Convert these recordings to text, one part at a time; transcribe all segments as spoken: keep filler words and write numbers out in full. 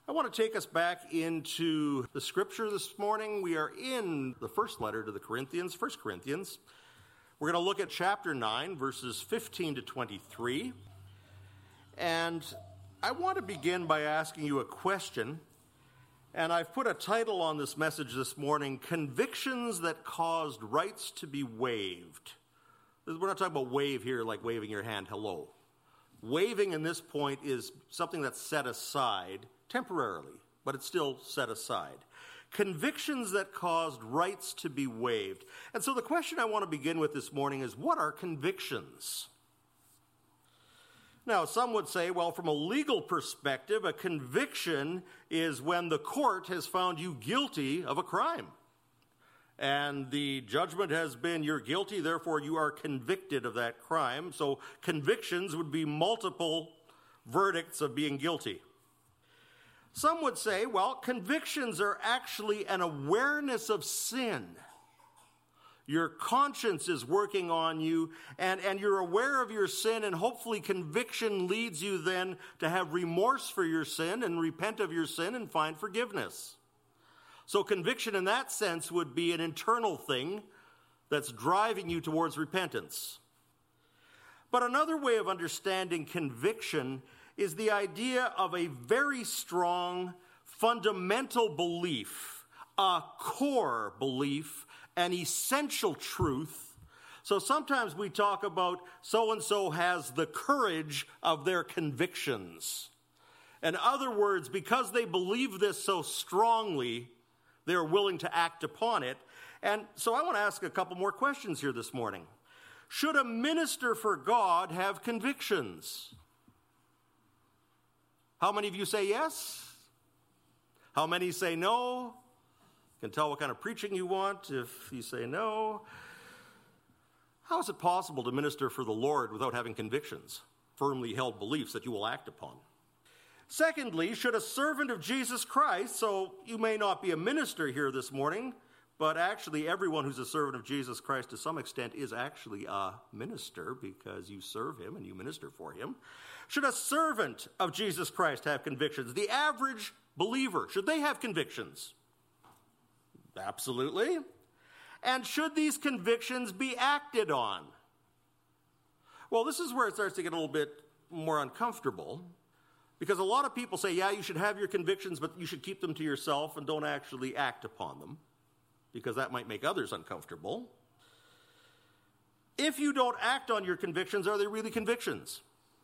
I want to take us back into the scripture this morning. We are in the first letter to the Corinthians, First Corinthians. We're going to look at chapter nine, verses fifteen to twenty-three. And I want to begin by asking you a question. And I've put a title on this message this morning, Convictions That Caused Rights to be Waived. We're not talking about wave here like waving your hand hello. Waving in this point is something that's set aside temporarily, but it's still set aside. Convictions that caused rights to be waived. And so the question I want to begin with this morning is, what are convictions? Now, some would say, well, from a legal perspective, a conviction is when the court has found you guilty of a crime. And the judgment has been you're guilty, therefore you are convicted of that crime. So convictions would be multiple verdicts of being guilty. Some would say, well, convictions are actually an awareness of sin. Your conscience is working on you, and, and you're aware of your sin, and hopefully conviction leads you then to have remorse for your sin and repent of your sin and find forgiveness. So conviction in that sense would be an internal thing that's driving you towards repentance. But another way of understanding conviction is the idea of a very strong, fundamental belief, a core belief, an essential truth. So sometimes we talk about so-and-so has the courage of their convictions. In other words, because they believe this so strongly, they're willing to act upon it. And so I want to ask a couple more questions here this morning. Should a minister for God have convictions? How many of you say yes? How many say no? You can tell what kind of preaching you want if you say no. How is it possible to minister for the Lord without having convictions, firmly held beliefs that you will act upon? Secondly, should a servant of Jesus Christ, so you may not be a minister here this morning, but actually everyone who's a servant of Jesus Christ to some extent is actually a minister because you serve him and you minister for him. Should a servant of Jesus Christ have convictions? The average believer, should they have convictions? Absolutely. And should these convictions be acted on? Well, this is where it starts to get a little bit more uncomfortable, because a lot of people say, yeah, you should have your convictions, but you should keep them to yourself and don't actually act upon them, because that might make others uncomfortable. If you don't act on your convictions, are they really convictions?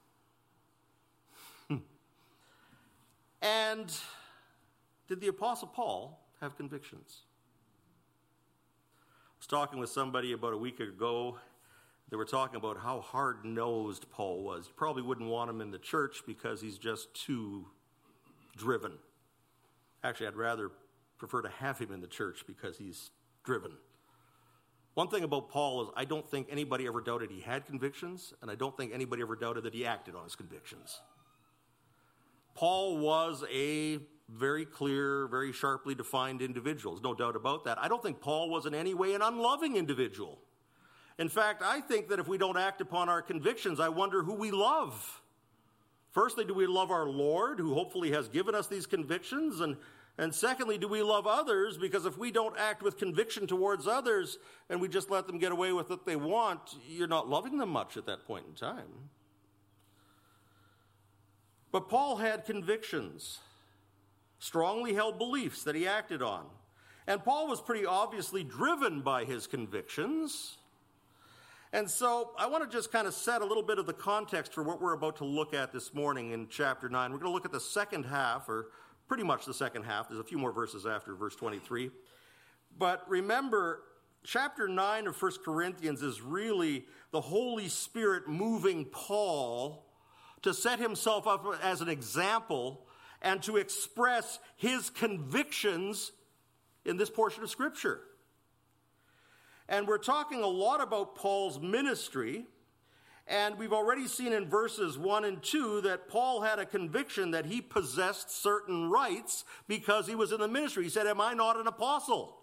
And did the Apostle Paul have convictions? I was talking with somebody about a week ago. They were talking about how hard-nosed Paul was. You probably wouldn't want him in the church because he's just too driven. Actually, I'd rather prefer to have him in the church because he's driven. One thing about Paul is I don't think anybody ever doubted he had convictions, and I don't think anybody ever doubted that he acted on his convictions. Paul was a very clear, very sharply defined individual. There's no doubt about that. I don't think Paul was in any way an unloving individual. In fact, I think that if we don't act upon our convictions, I wonder who we love. Firstly, do we love our Lord, who hopefully has given us these convictions? And, and secondly, do we love others? Because if we don't act with conviction towards others and we just let them get away with what they want, you're not loving them much at that point in time. But Paul had convictions, strongly held beliefs that he acted on. And Paul was pretty obviously driven by his convictions. And so I want to just kind of set a little bit of the context for what we're about to look at this morning in chapter nine. We're going to look at the second half, or pretty much the second half. There's a few more verses after verse twenty-three. But remember, chapter nine of First Corinthians is really the Holy Spirit moving Paul to set himself up as an example and to express his convictions in this portion of Scripture. And we're talking a lot about Paul's ministry, and we've already seen in verses one and two that Paul had a conviction that he possessed certain rights because he was in the ministry. He said, "Am I not an apostle?"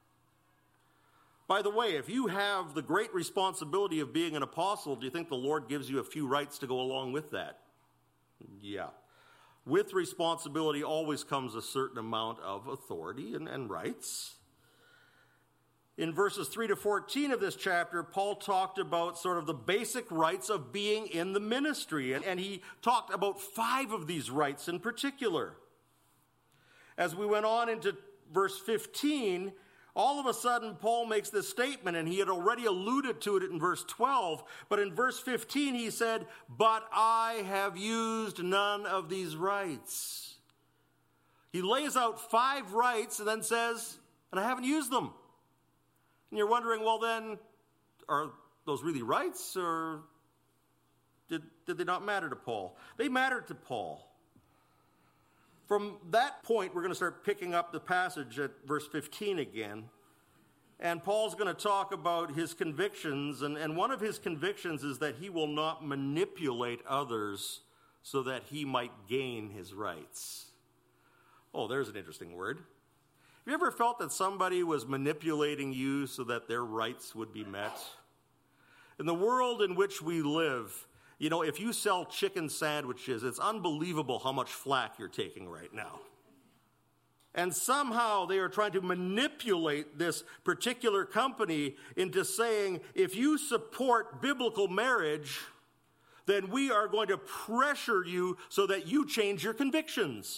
By the way, if you have the great responsibility of being an apostle, do you think the Lord gives you a few rights to go along with that? Yeah. with responsibility always comes a certain amount of authority and, and rights. In verses three to fourteen of this chapter, Paul talked about sort of the basic rights of being in the ministry, and, and he talked about five of these rights in particular. As we went on into verse fifteen, all of a sudden Paul makes this statement, and he had already alluded to it in verse twelve, but in verse fifteen he said, "But I have used none of these rights." He lays out five rights and then says, "And I haven't used them." And you're wondering, well then, are those really rights, or did, did they not matter to Paul? They mattered to Paul. From that point, we're going to start picking up the passage at verse fifteen again. And Paul's going to talk about his convictions, and, and one of his convictions is that he will not manipulate others so that he might gain his rights. Oh, there's an interesting word. Have you ever felt that somebody was manipulating you so that their rights would be met? In the world in which we live, you know, if you sell chicken sandwiches, it's unbelievable how much flack you're taking right now. And somehow they are trying to manipulate this particular company into saying, if you support biblical marriage, then we are going to pressure you so that you change your convictions.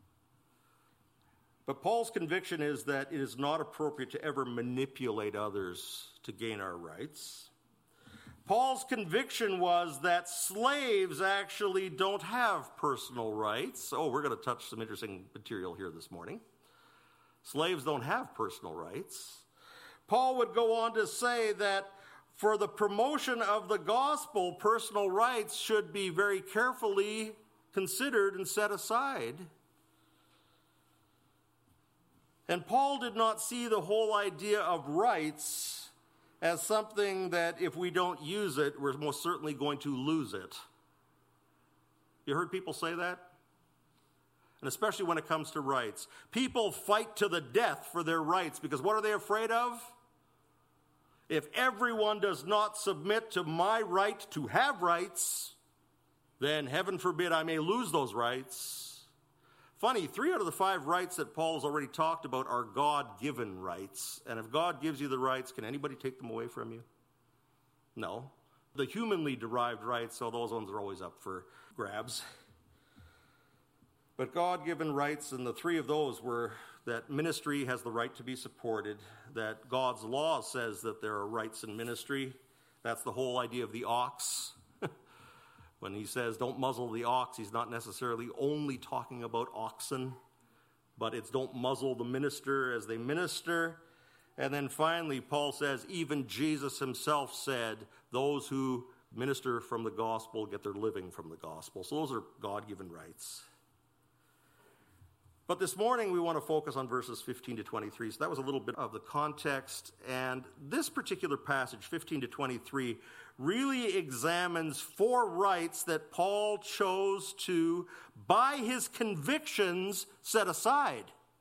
But Paul's conviction is that it is not appropriate to ever manipulate others to gain our rights. Paul's conviction was that slaves actually don't have personal rights. Oh, we're going to touch some interesting material here this morning. Slaves don't have personal rights. Paul would go on to say that for the promotion of the gospel, personal rights should be very carefully considered and set aside. And Paul did not see the whole idea of rights as something that if we don't use it, we're most certainly going to lose it. You heard people say that? And especially when it comes to rights. People fight to the death for their rights because what are they afraid of? If everyone does not submit to my right to have rights, then heaven forbid I may lose those rights. Funny, three out of the five rights that Paul has already talked about are God-given rights. And if God gives you the rights, can anybody take them away from you? No. The humanly derived rights, so those ones are always up for grabs. But God-given rights, and the three of those were that ministry has the right to be supported, that God's law says that there are rights in ministry. That's the whole idea of the ox. When he says don't muzzle the ox, he's not necessarily only talking about oxen, but it's don't muzzle the minister as they minister. And then finally, Paul says, even Jesus himself said, those who minister from the gospel get their living from the gospel. So those are God-given rights. But this morning we want to focus on verses fifteen to twenty-three. So that was a little bit of the context. And this particular passage, fifteen to twenty-three, really examines four rights that Paul chose to, by his convictions, set aside.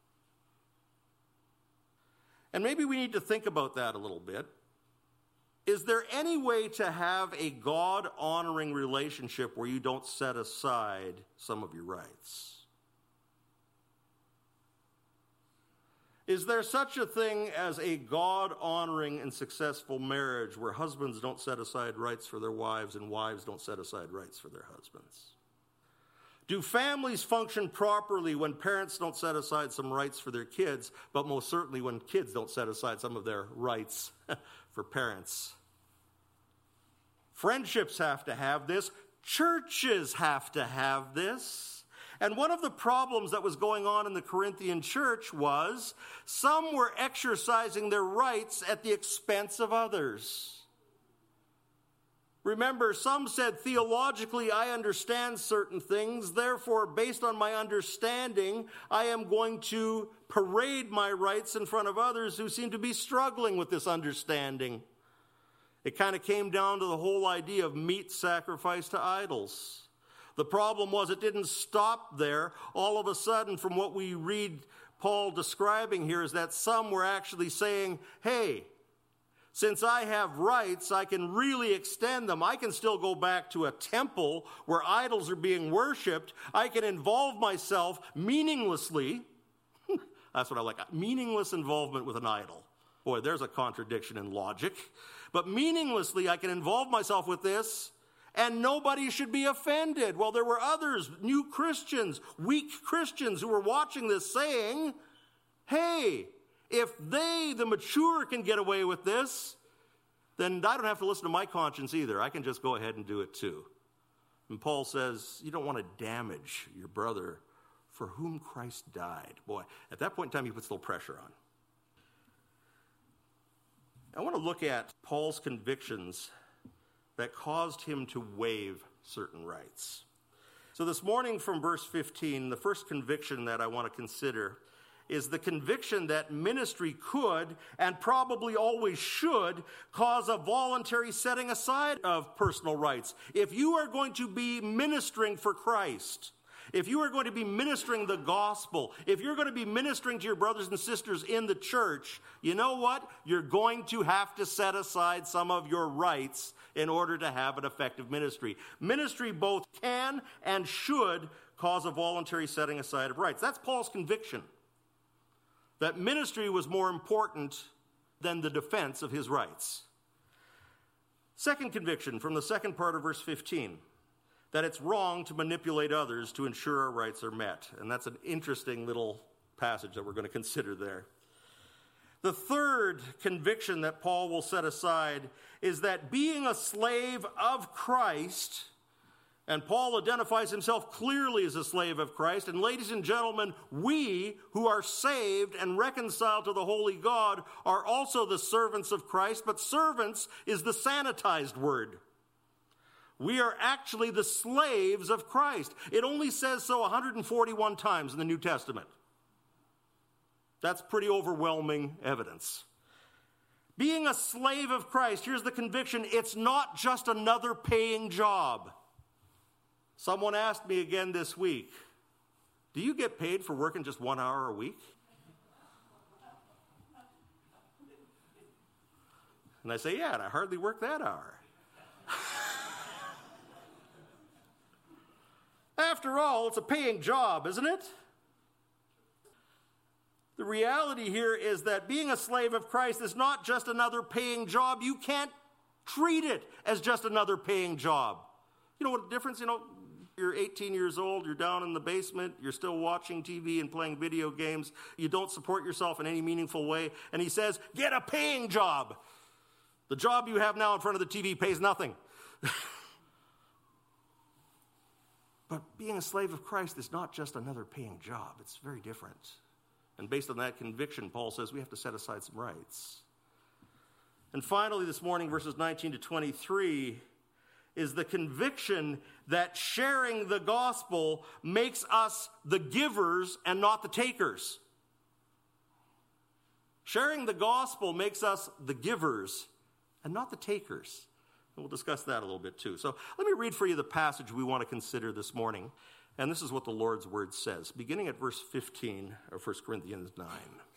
And maybe we need to think about that a little bit. Is there any way to have a God-honoring relationship where you don't set aside some of your rights? Is there such a thing as a God-honoring and successful marriage where husbands don't set aside rights for their wives and wives don't set aside rights for their husbands? Do families function properly when parents don't set aside some rights for their kids, but most certainly when kids don't set aside some of their rights for parents? Friendships have to have this. Churches have to have this. And one of the problems that was going on in the Corinthian church was some were exercising their rights at the expense of others. Remember, some said, theologically, I understand certain things. Therefore, based on my understanding, I am going to parade my rights in front of others who seem to be struggling with this understanding. It kind of came down to the whole idea of meat sacrificed to idols. The problem was it didn't stop there. All of a sudden, from what we read Paul describing here, is that some were actually saying, hey, Since I have rights, I can really extend them. I can still go back to a temple where idols are being worshipped. I can involve myself meaninglessly. That's what I like. Meaningless involvement with an idol. Boy, there's a contradiction in logic. But meaninglessly, I can involve myself with this, and nobody should be offended. Well, there were others, new Christians, weak Christians, who were watching this saying, hey, if they, the mature, can get away with this, then I don't have to listen to my conscience either. I can just go ahead and do it too. And Paul says, you don't want to damage your brother for whom Christ died. Boy, at that point in time, he puts a little pressure on. I want to look at Paul's convictions that caused him to waive certain rights. So this morning from verse fifteen, the first conviction that I want to consider is the conviction that ministry could, and probably always should, cause a voluntary setting aside of personal rights. If you are going to be ministering for Christ, if you are going to be ministering the gospel, if you're going to be ministering to your brothers and sisters in the church, you know what? You're going to have to set aside some of your rights in order to have an effective ministry. Ministry both can and should cause a voluntary setting aside of rights. That's Paul's conviction, that ministry was more important than the defense of his rights. Second conviction from the second part of verse fifteen, that it's wrong to manipulate others to ensure our rights are met. And that's an interesting little passage that we're going to consider there. The third conviction that Paul will set aside is that being a slave of Christ, and Paul identifies himself clearly as a slave of Christ, and ladies and gentlemen, we who are saved and reconciled to the holy God are also the servants of Christ, but servants is the sanitized word. We are actually the slaves of Christ. It only says so one hundred forty-one times in the New Testament. That's pretty overwhelming evidence. Being a slave of Christ, here's the conviction, it's not just another paying job. Someone asked me again this week, do you get paid for working just one hour a week? And I say, yeah, and I hardly work that hour. After all, it's a paying job, isn't it? The reality here is that being a slave of Christ is not just another paying job. You can't treat it as just another paying job. You know what the difference? You know, you're eighteen years old, you're down in the basement, you're still watching T V and playing video games, you don't support yourself in any meaningful way, and he says, get a paying job. The job you have now in front of the T V pays nothing. But being a slave of Christ is not just another paying job. It's very different. And based on that conviction, Paul says we have to set aside some rights. And finally, this morning, verses nineteen to twenty-three, is the conviction that sharing the gospel makes us the givers and not the takers. Sharing the gospel makes us the givers and not the takers. And we'll discuss that a little bit too. So let me read for you the passage we want to consider this morning. And this is what the Lord's word says, beginning at verse fifteen of First Corinthians nine.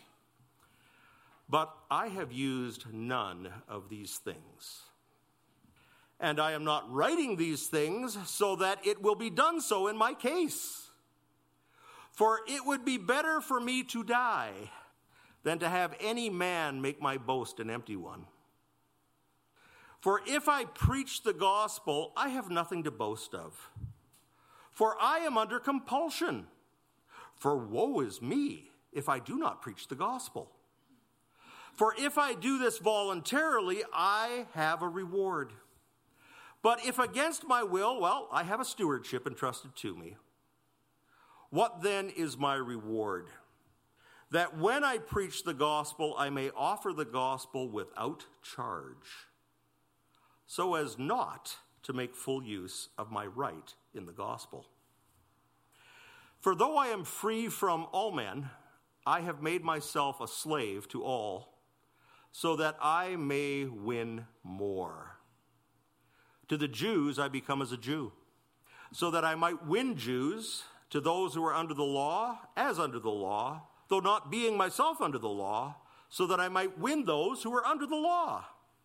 But I have used none of these things. And I am not writing these things so that it will be done so in my case. For it would be better for me to die than to have any man make my boast an empty one. For if I preach the gospel, I have nothing to boast of. For I am under compulsion. For woe is me if I do not preach the gospel. For if I do this voluntarily, I have a reward. But if against my will, well, I have a stewardship entrusted to me. What then is my reward? That when I preach the gospel, I may offer the gospel without charge, so as not to make full use of my right in the gospel. For though I am free from all men, I have made myself a slave to all, so that I may win more. To the Jews I become as a Jew, so that I might win Jews. To those who are under the law, as under the law, though not being myself under the law, so that I might win those who are under the law.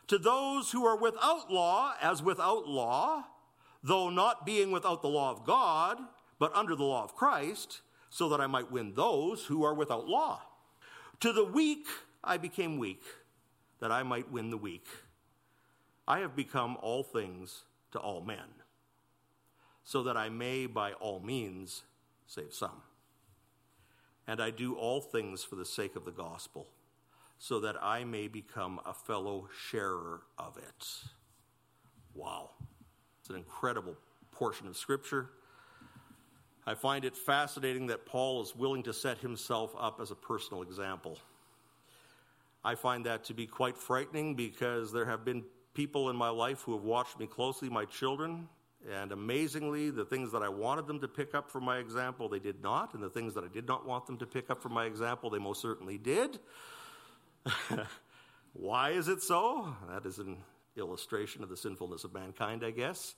To those who are without law, as without law, though not being without the law of God, but under the law of Christ, so that I might win those who are without law. To the weak I became weak, that I might win the weak. I have become all things to all men, so that I may by all means save some. And I do all things for the sake of the gospel, so that I may become a fellow sharer of it. Wow. It's an incredible portion of Scripture. I find it fascinating that Paul is willing to set himself up as a personal example. I find that to be quite frightening because there have been people in my life who have watched me closely, my children, and amazingly, the things that I wanted them to pick up from my example, they did not, and the things that I did not want them to pick up from my example, they most certainly did. Why is it so? That is an illustration of the sinfulness of mankind, I guess.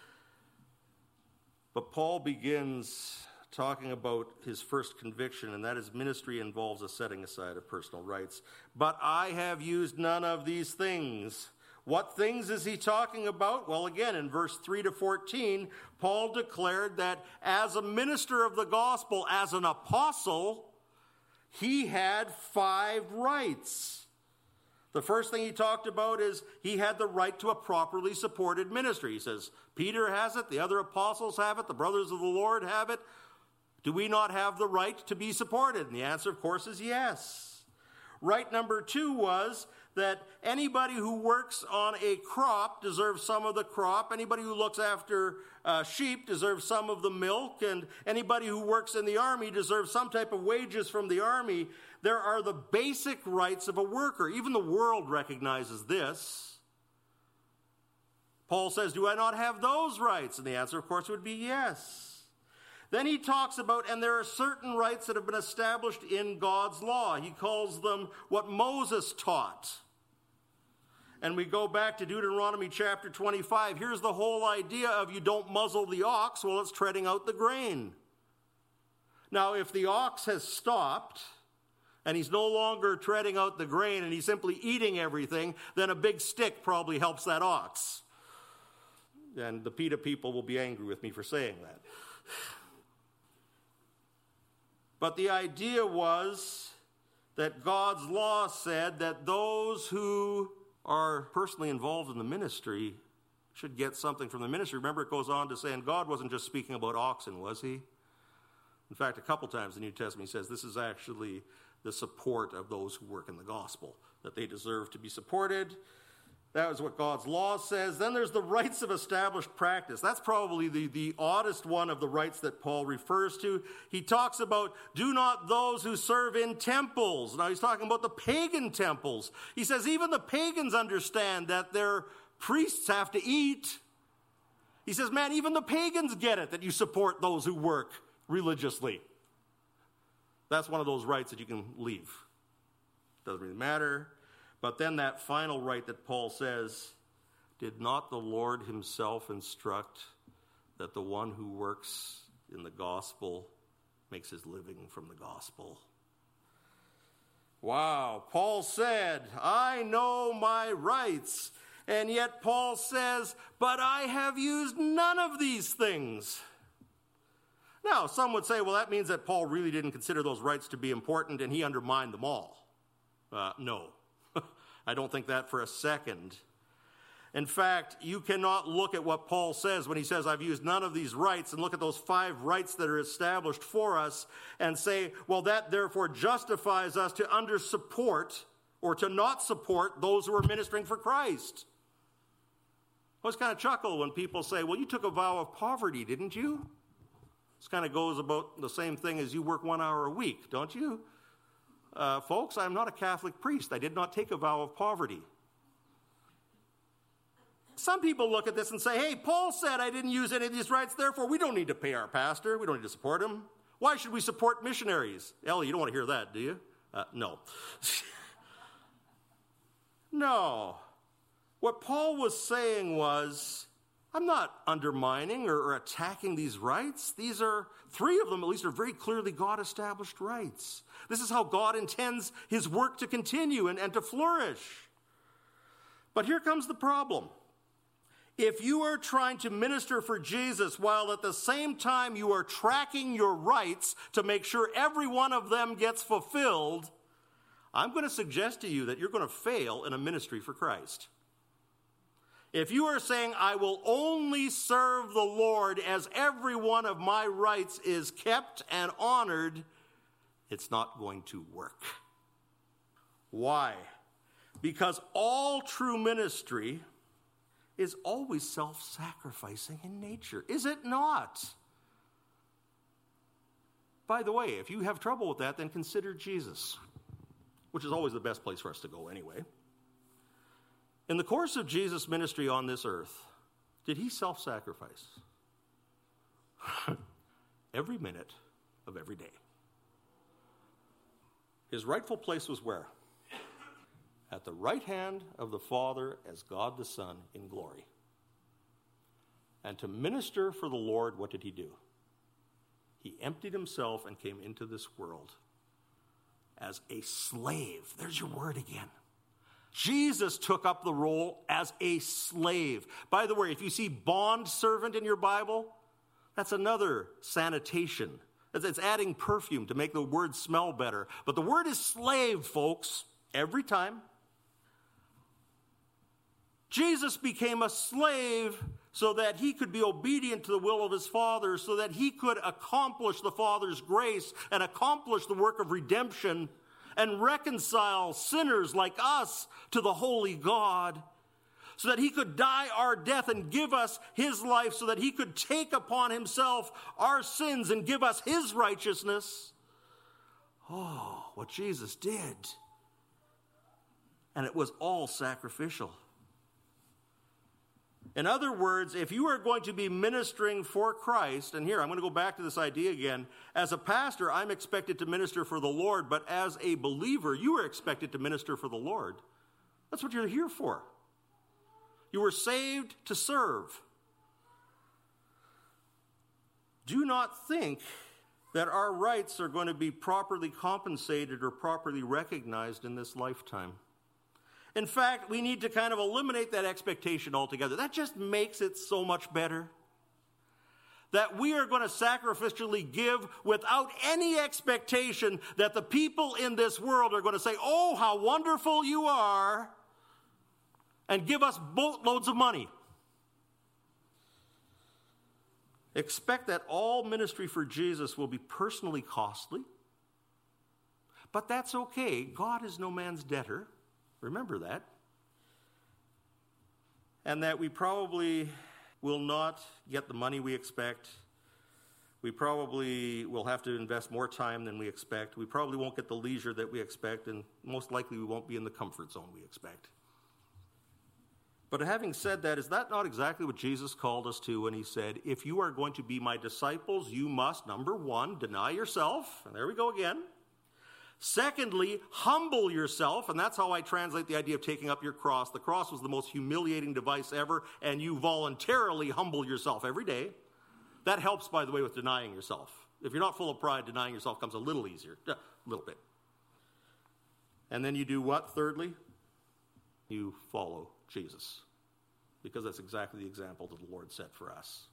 But Paul begins talking about his first conviction, and that is ministry involves a setting aside of personal rights. But I have used none of these things. What things is he talking about? Well, again, in verse three to fourteen, Paul declared that as a minister of the gospel, as an apostle, he had five rights. The first thing he talked about is he had the right to a properly supported ministry. He says, Peter has it, the other apostles have it, the brothers of the Lord have it. Do we not have the right to be supported? And the answer, of course, is yes. Right number two was that anybody who works on a crop deserves some of the crop. Anybody who looks after uh, sheep deserves some of the milk. And anybody who works in the army deserves some type of wages from the army. There are the basic rights of a worker. Even the world recognizes this. Paul says, do I not have those rights? And the answer, of course, would be yes. Then he talks about, and there are certain rights that have been established in God's law. He calls them what Moses taught. And we go back to Deuteronomy chapter twenty-five. Here's the whole idea of you don't muzzle the ox while it's treading out the grain. Now, if the ox has stopped, and he's no longer treading out the grain, and he's simply eating everything, then a big stick probably helps that ox. And the PETA people will be angry with me for saying that. But the idea was that God's law said that those who are personally involved in the ministry should get something from the ministry. Remember, it goes on to say, and God wasn't just speaking about oxen, was he? In fact, a couple times in the New Testament he says this is actually the support of those who work in the gospel, that they deserve to be supported. That is what God's law says. Then there's the rights of established practice. That's probably the, the oddest one of the rights that Paul refers to. He talks about, do not those who serve in temples. Now he's talking about the pagan temples. He says even the pagans understand that their priests have to eat. He says, man, even the pagans get it that you support those who work religiously. That's one of those rights that you can leave. Doesn't really matter. But then that final right that Paul says, did not the Lord himself instruct that the one who works in the gospel makes his living from the gospel? Wow, Paul said, I know my rights. And yet Paul says, but I have used none of these things. Now, some would say, well, that means that Paul really didn't consider those rights to be important and he undermined them all. Uh, no. I don't think that for a second. In fact, you cannot look at what Paul says when he says, I've used none of these rights, and look at those five rights that are established for us and say, well, that therefore justifies us to under support or to not support those who are ministering for Christ. I always kind of chuckle when people say, well, you took a vow of poverty, didn't you? This kind of goes about the same thing as you work one hour a week, don't you? Uh, folks, I'm not a Catholic priest. I did not take a vow of poverty. Some people look at this and say, hey, Paul said I didn't use any of these rights, therefore we don't need to pay our pastor. We don't need to support him. Why should we support missionaries? Ellie, you don't want to hear that, do you? Uh, no. No. What Paul was saying was, I'm not undermining or, or attacking these rights. These are, three of them at least, are very clearly God-established rights. This is how God intends his work to continue and, and to flourish. But here comes the problem. If you are trying to minister for Jesus while at the same time you are tracking your rights to make sure every one of them gets fulfilled, I'm going to suggest to you that you're going to fail in a ministry for Christ. If you are saying, I will only serve the Lord as every one of my rights is kept and honored, it's not going to work. Why? Because all true ministry is always self-sacrificing in nature, is it not? By the way, if you have trouble with that, then consider Jesus, which is always the best place for us to go anyway. In the course of Jesus' ministry on this earth, did he self-sacrifice? Every minute of every day. His rightful place was where? At the right hand of the Father as God the Son in glory. And to minister for the Lord, what did he do? He emptied himself and came into this world as a slave. There's your word again. Jesus took up the role as a slave. By the way, if you see bond servant in your Bible, that's another sanitation. It's adding perfume to make the word smell better. But the word is slave, folks, every time. Jesus became a slave so that he could be obedient to the will of his Father, so that he could accomplish the Father's grace and accomplish the work of redemption and reconcile sinners like us to the holy God, so that he could die our death and give us his life, so that he could take upon himself our sins and give us his righteousness. Oh, what Jesus did. And it was all sacrificial. In other words, if you are going to be ministering for Christ, and here I'm going to go back to this idea again, as a pastor, I'm expected to minister for the Lord, but as a believer, you are expected to minister for the Lord. That's what you're here for. You were saved to serve. Do not think that our rights are going to be properly compensated or properly recognized in this lifetime. In fact, we need to kind of eliminate that expectation altogether. That just makes it so much better. That we are going to sacrificially give without any expectation that the people in this world are going to say, oh, how wonderful you are, and give us boatloads of money. Expect that all ministry for Jesus will be personally costly. But that's okay. God is no man's debtor. Remember that. And that we probably will not get the money we expect. We probably will have to invest more time than we expect. We probably won't get the leisure that we expect, and most likely we won't be in the comfort zone we expect. But having said that, is that not exactly what Jesus called us to when he said, if you are going to be my disciples, you must, number one, deny yourself. And there we go again. Secondly, humble yourself, and that's how I translate the idea of taking up your cross. The cross was the most humiliating device ever, and you voluntarily humble yourself every day. That helps, by the way, with denying yourself. If you're not full of pride, denying yourself comes a little easier, a little bit. And then you do what, thirdly? You follow Jesus, because that's exactly the example that the Lord set for us.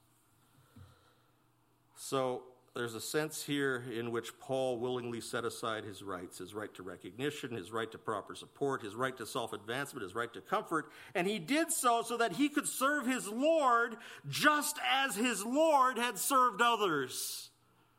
So there's a sense here in which Paul willingly set aside his rights, his right to recognition, his right to proper support, his right to self-advancement, his right to comfort, and he did so so that he could serve his Lord just as his Lord had served others.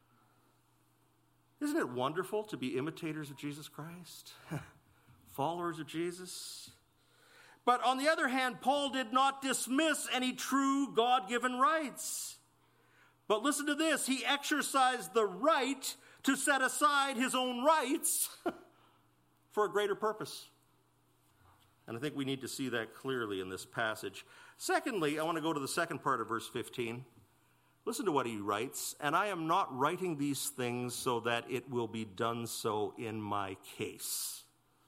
Isn't it wonderful to be imitators of Jesus Christ? Followers of Jesus? But on the other hand, Paul did not dismiss any true God-given rights. But listen to this, he exercised the right to set aside his own rights for a greater purpose. And I think we need to see that clearly in this passage. Secondly, I want to go to the second part of verse fifteen. Listen to what he writes, and I am not writing these things so that it will be done so in my case.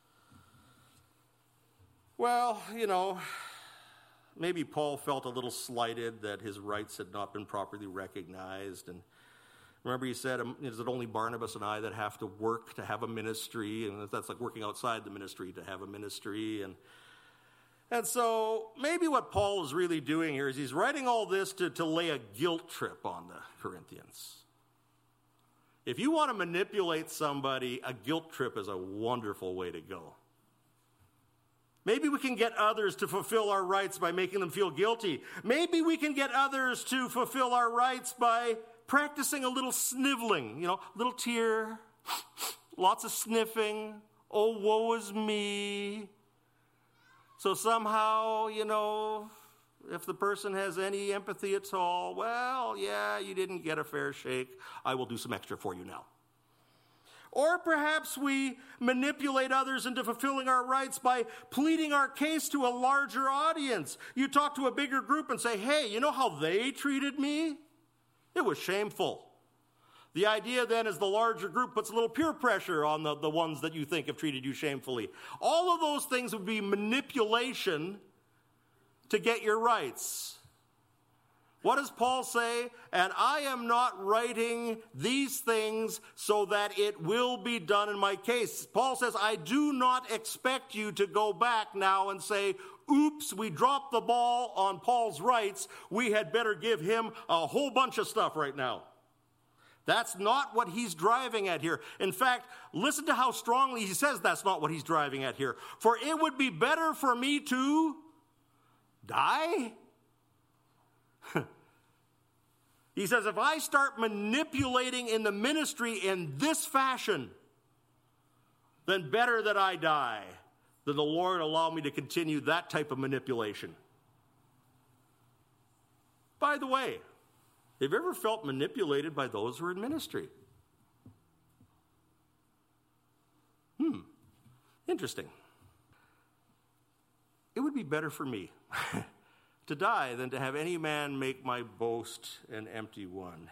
Well, you know, maybe Paul felt a little slighted that his rights had not been properly recognized. And remember he said, is it only Barnabas and I that have to work to have a ministry? And that's like working outside the ministry to have a ministry. And And so maybe what Paul is really doing here is he's writing all this to, to lay a guilt trip on the Corinthians. If you want to manipulate somebody, a guilt trip is a wonderful way to go. Maybe we can get others to fulfill our rights by making them feel guilty. Maybe we can get others to fulfill our rights by practicing a little sniveling, you know, a little tear, lots of sniffing, oh, woe is me. So somehow, you know, if the person has any empathy at all, well, yeah, you didn't get a fair shake. I will do some extra for you now. Or perhaps we manipulate others into fulfilling our rights by pleading our case to a larger audience. You talk to a bigger group and say, hey, you know how they treated me? It was shameful. The idea then is the larger group puts a little peer pressure on the, the ones that you think have treated you shamefully. All of those things would be manipulation to get your rights. What does Paul say? And I am not writing these things so that it will be done in my case. Paul says, I do not expect you to go back now and say, oops, we dropped the ball on Paul's rights. We had better give him a whole bunch of stuff right now. That's not what he's driving at here. In fact, listen to how strongly he says that's not what he's driving at here. For it would be better for me to die. He says, if I start manipulating in the ministry in this fashion, then better that I die than the Lord allow me to continue that type of manipulation. By the way, have you ever felt manipulated by those who are in ministry? Hmm, interesting. It would be better for me to die than to have any man make my boast an empty one.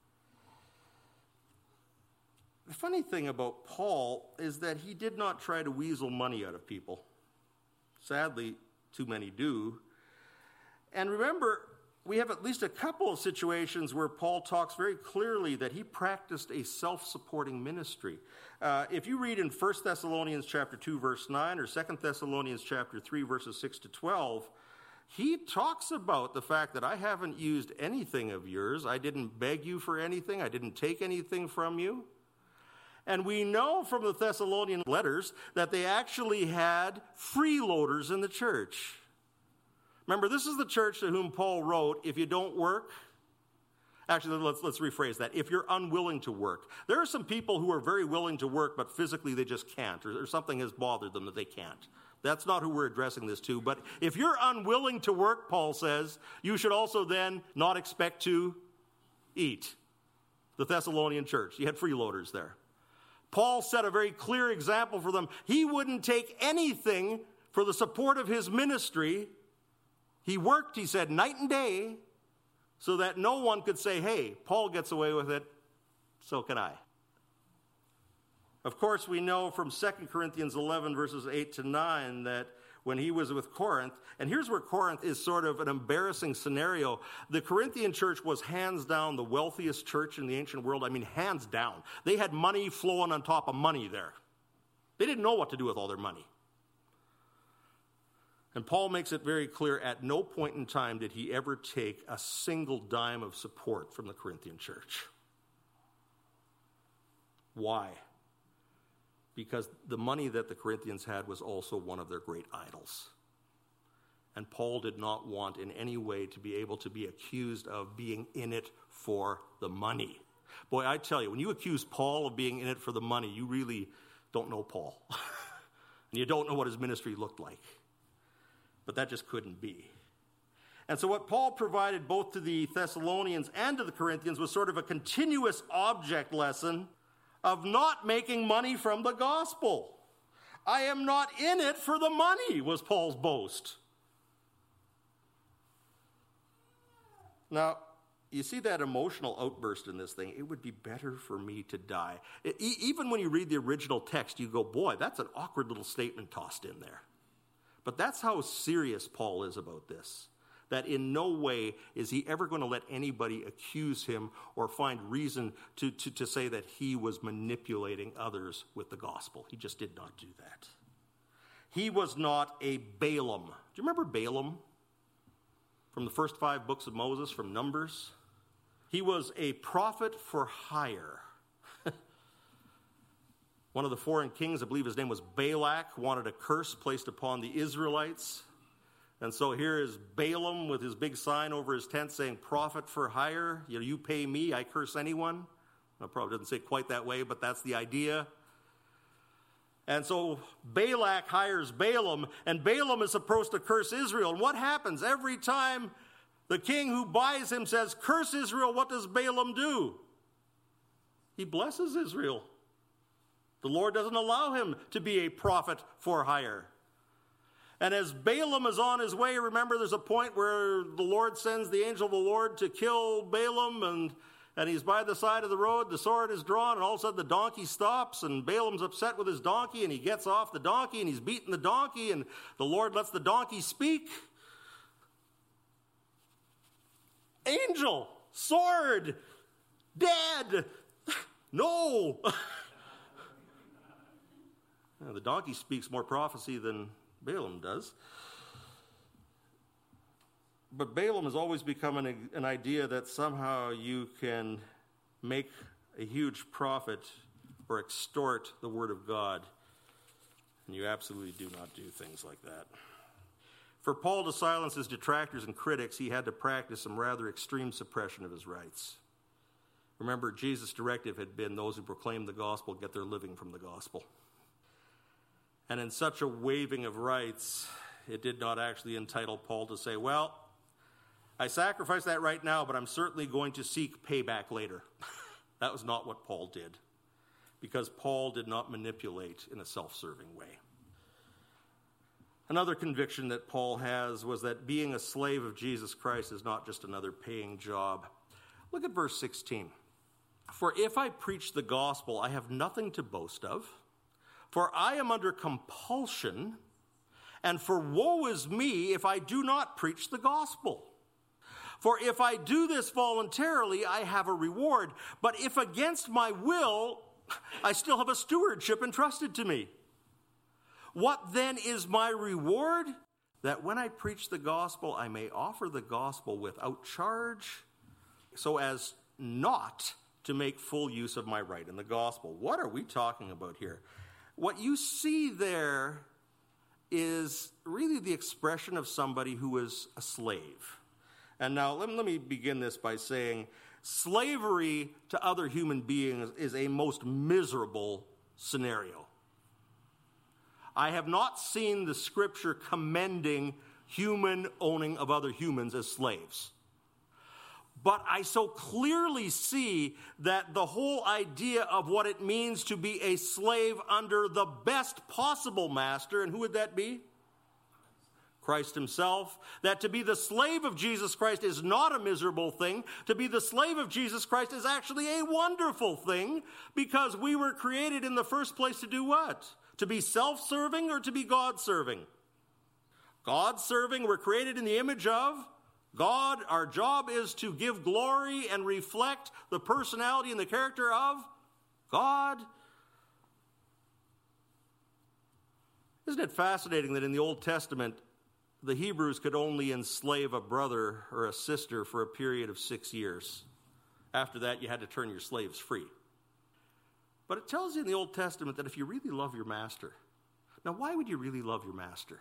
The funny thing about Paul is that he did not try to weasel money out of people. Sadly, too many do. And remember, we have at least a couple of situations where Paul talks very clearly that he practiced a self-supporting ministry. Uh, if you read in First Thessalonians chapter two, verse nine, or Second Thessalonians chapter three, verses six to twelve, he talks about the fact that I haven't used anything of yours. I didn't beg you for anything. I didn't take anything from you. And we know from the Thessalonian letters that they actually had freeloaders in the church. Remember, this is the church to whom Paul wrote, if you don't work, actually, let's, let's rephrase that. If you're unwilling to work. There are some people who are very willing to work, but physically they just can't, or, or something has bothered them that they can't. That's not who we're addressing this to. But if you're unwilling to work, Paul says, you should also then not expect to eat. The Thessalonian church, you had freeloaders there. Paul set a very clear example for them. He wouldn't take anything for the support of his ministry. He worked, he said, night and day, so that no one could say, hey, Paul gets away with it, so can I. Of course, we know from Second Corinthians eleven, verses eight to nine, that when he was with Corinth, and here's where Corinth is sort of an embarrassing scenario. The Corinthian church was hands down the wealthiest church in the ancient world. I mean, hands down. They had money flowing on top of money there. They didn't know what to do with all their money. And Paul makes it very clear, at no point in time did he ever take a single dime of support from the Corinthian church. Why? Because the money that the Corinthians had was also one of their great idols. And Paul did not want in any way to be able to be accused of being in it for the money. Boy, I tell you, when you accuse Paul of being in it for the money, you really don't know Paul. And you don't know what his ministry looked like. But that just couldn't be. And so what Paul provided both to the Thessalonians and to the Corinthians was sort of a continuous object lesson of not making money from the gospel. I am not in it for the money, was Paul's boast. Now, you see that emotional outburst in this thing. It would be better for me to die. It, e- even when you read the original text, you go, boy, that's an awkward little statement tossed in there. But that's how serious Paul is about this. That in no way is he ever going to let anybody accuse him or find reason to, to, to say that he was manipulating others with the gospel. He just did not do that. He was not a Balaam. Do you remember Balaam from the first five books of Moses, from Numbers? He was a prophet for hire. One of the foreign kings, I believe his name was Balak, wanted a curse placed upon the Israelites. And so here is Balaam with his big sign over his tent saying, prophet for hire. You know, you pay me, I curse anyone. Well, probably doesn't say it quite that way, but that's the idea. And so Balak hires Balaam, and Balaam is supposed to curse Israel. And what happens? Every time the king who buys him says, curse Israel, what does Balaam do? He blesses Israel. The Lord doesn't allow him to be a prophet for hire. And as Balaam is on his way, remember there's a point where the Lord sends the angel of the Lord to kill Balaam, and, and he's by the side of the road, the sword is drawn, and all of a sudden the donkey stops, and Balaam's upset with his donkey, and he gets off the donkey, and he's beating the donkey, and the Lord lets the donkey speak. Angel, sword, dead, no. Now, the donkey speaks more prophecy than Balaam does. But Balaam has always become an, an idea that somehow you can make a huge profit or extort the word of God. And you absolutely do not do things like that. For Paul to silence his detractors and critics, he had to practice some rather extreme suppression of his rights. Remember, Jesus' directive had been those who proclaim the gospel get their living from the gospel. And in such a waiving of rights, it did not actually entitle Paul to say, well, I sacrifice that right now, but I'm certainly going to seek payback later. That was not what Paul did, because Paul did not manipulate in a self-serving way. Another conviction that Paul has was that being a slave of Jesus Christ is not just another paying job. Look at verse sixteen. For if I preach the gospel, I have nothing to boast of. For I am under compulsion, and for woe is me if I do not preach the gospel. For if I do this voluntarily, I have a reward. But if against my will, I still have a stewardship entrusted to me. What then is my reward? That when I preach the gospel, I may offer the gospel without charge, so as not to make full use of my right in the gospel. What are we talking about here? What you see there is really the expression of somebody who is a slave. And now let me, let me begin this by saying slavery to other human beings is a most miserable scenario. I have not seen the scripture commending human owning of other humans as slaves. But I so clearly see that the whole idea of what it means to be a slave under the best possible master, and who would that be? Christ himself. That to be the slave of Jesus Christ is not a miserable thing. To be the slave of Jesus Christ is actually a wonderful thing, because we were created in the first place to do what? To be self-serving or to be God-serving? God-serving, we're created in the image of God. Our job is to give glory and reflect the personality and the character of God. Isn't it fascinating that in the Old Testament, the Hebrews could only enslave a brother or a sister for a period of six years. After that, you had to turn your slaves free. But it tells you in the Old Testament that if you really love your master, now why would you really love your master?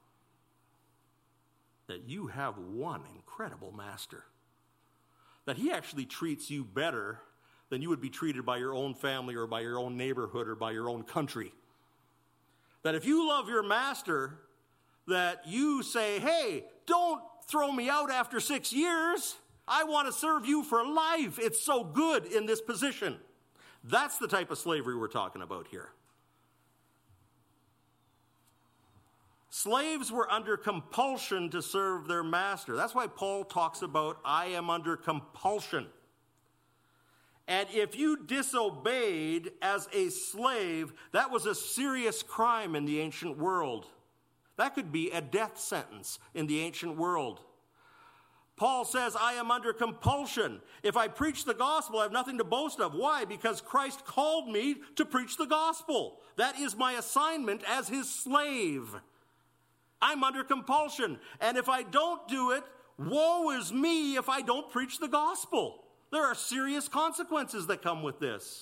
That you have one incredible master. That he actually treats you better than you would be treated by your own family or by your own neighborhood or by your own country. That if you love your master, that you say, hey, don't throw me out after six years. I want to serve you for life. It's so good in this position. That's the type of slavery we're talking about here. Slaves were under compulsion to serve their master. That's why Paul talks about, I am under compulsion. And if you disobeyed as a slave, that was a serious crime in the ancient world. That could be a death sentence in the ancient world. Paul says, I am under compulsion. If I preach the gospel, I have nothing to boast of. Why? Because Christ called me to preach the gospel. That is my assignment as his slave. I'm under compulsion. And if I don't do it, woe is me if I don't preach the gospel. There are serious consequences that come with this.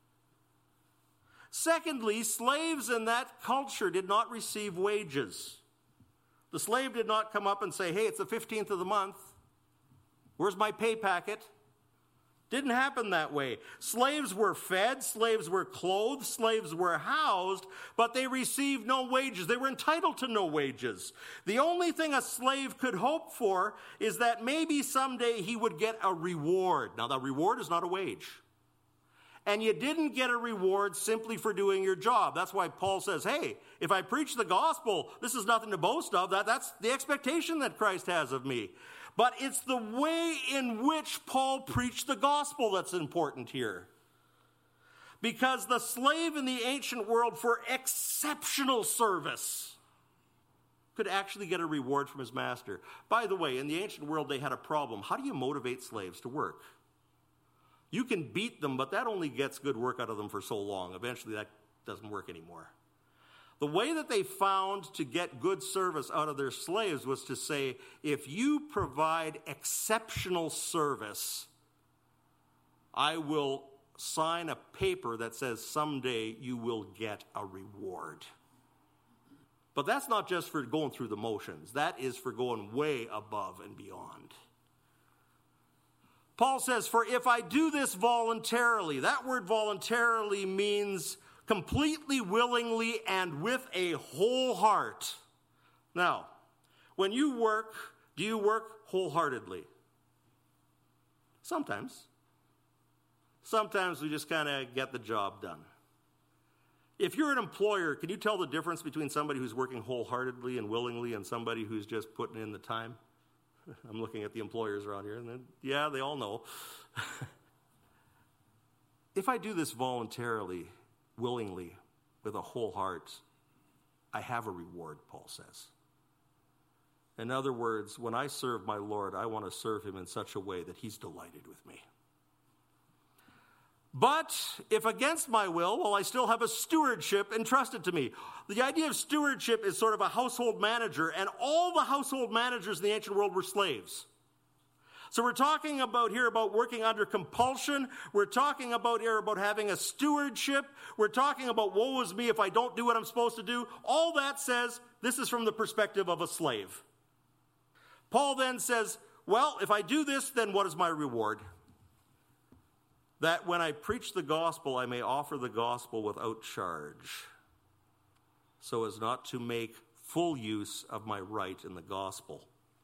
Secondly, slaves in that culture did not receive wages. The slave did not come up and say, hey, it's the fifteenth of the month. Where's my pay packet? Didn't happen that way. Slaves were fed, slaves were clothed, slaves were housed, but they received no wages. They were entitled to no wages. The only thing a slave could hope for is that maybe someday he would get a reward. Now, the reward is not a wage. And you didn't get a reward simply for doing your job. That's why Paul says, hey, if I preach the gospel, this is nothing to boast of. That, that's the expectation that Christ has of me. But it's the way in which Paul preached the gospel that's important here. Because the slave in the ancient world for exceptional service could actually get a reward from his master. By the way, in the ancient world, they had a problem. How do you motivate slaves to work? You can beat them, but that only gets good work out of them for so long. Eventually, that doesn't work anymore. The way that they found to get good service out of their slaves was to say, if you provide exceptional service, I will sign a paper that says someday you will get a reward. But that's not just for going through the motions. That is for going way above and beyond. Paul says, for if I do this voluntarily, that word voluntarily means completely, willingly, and with a whole heart. Now, when you work, do you work wholeheartedly? Sometimes. Sometimes we just kind of get the job done. If you're an employer, can you tell the difference between somebody who's working wholeheartedly and willingly and somebody who's just putting in the time? I'm looking at the employers around here, and then, yeah, they all know. If I do this voluntarily, willingly, with a whole heart, I have a reward, Paul says. In other words, when I serve my Lord, I want to serve him in such a way that he's delighted with me. But if against my will, well, I still have a stewardship entrusted to me. The idea of stewardship is sort of a household manager, and all the household managers in the ancient world were slaves. So we're talking about here about working under compulsion. We're talking about here about having a stewardship. We're talking about woe is me if I don't do what I'm supposed to do. All that says this is from the perspective of a slave. Paul then says, well, if I do this, then what is my reward? That when I preach the gospel, I may offer the gospel without charge, so as not to make full use of my right in the gospel.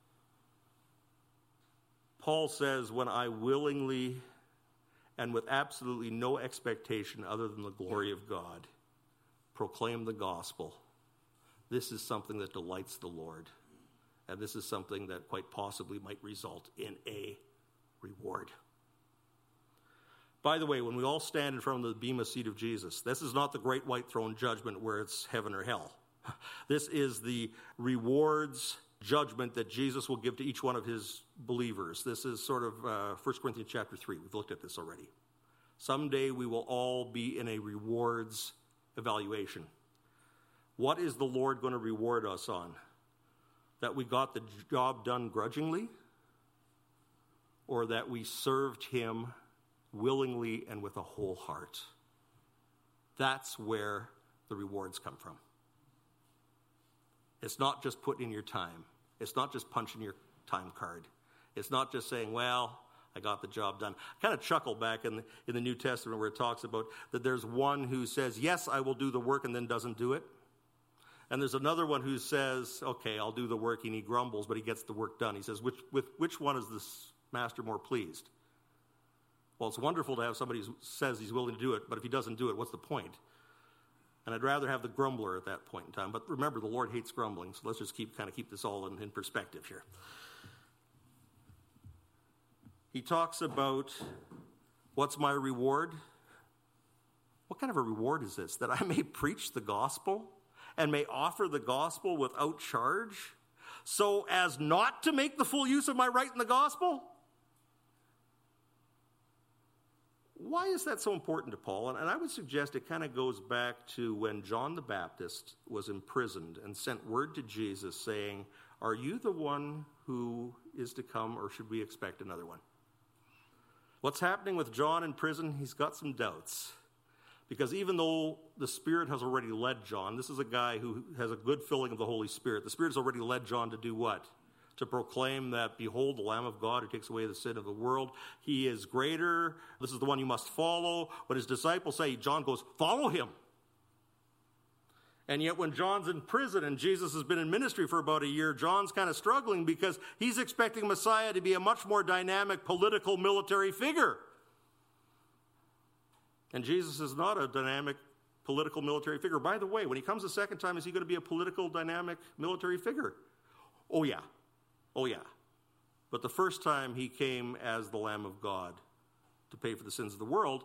Paul says, when I willingly and with absolutely no expectation other than the glory of God proclaim the gospel, this is something that delights the Lord. And this is something that quite possibly might result in a reward. By the way, when we all stand in front of the bema seat of Jesus, this is not the great white throne judgment where it's heaven or hell. This is the rewards judgment that Jesus will give to each one of his believers. This is sort of uh, First Corinthians chapter three. We've looked at this already. Someday we will all be in a rewards evaluation. What is the Lord going to reward us on? That we got the job done grudgingly? Or that we served him willingly and with a whole heart? That's where the rewards come from. It's not just putting in your time. It's not just punching your time card. It's not just saying, well, I got the job done. I kind of chuckle back in the, in the New Testament where it talks about that there's one who says, yes, I will do the work, and then doesn't do it. And there's another one who says, okay, I'll do the work, and he grumbles, but he gets the work done. He says, which, with which one is this master more pleased? Well, it's wonderful to have somebody who says he's willing to do it, but if he doesn't do it, what's the point? And I'd rather have the grumbler at that point in time. But remember, the Lord hates grumbling, so let's just keep kind of keep this all in, in perspective here. He talks about, what's my reward? What kind of a reward is this? That I may preach the gospel and may offer the gospel without charge? so as not to make the full use of my right in the gospel? Why is that so important to Paul? And, and I would suggest it kind of goes back to when John the Baptist was imprisoned and sent word to Jesus saying, are you the one who is to come, or should we expect another one? What's happening with John in prison? He's got some doubts. Because even though the Spirit has already led John, this is a guy who has a good filling of the Holy Spirit. The Spirit has already led John to do what? To proclaim that, behold, the Lamb of God who takes away the sin of the world. He is greater. This is the one you must follow. But his disciples say, John goes, follow him. And yet when John's in prison and Jesus has been in ministry for about a year, John's kind of struggling because he's expecting Messiah to be a much more dynamic political military figure. And Jesus is not a dynamic political military figure. By the way, when he comes the second time, is he going to be a political dynamic military figure? Oh, yeah. Oh, yeah. But the first time he came as the Lamb of God to pay for the sins of the world.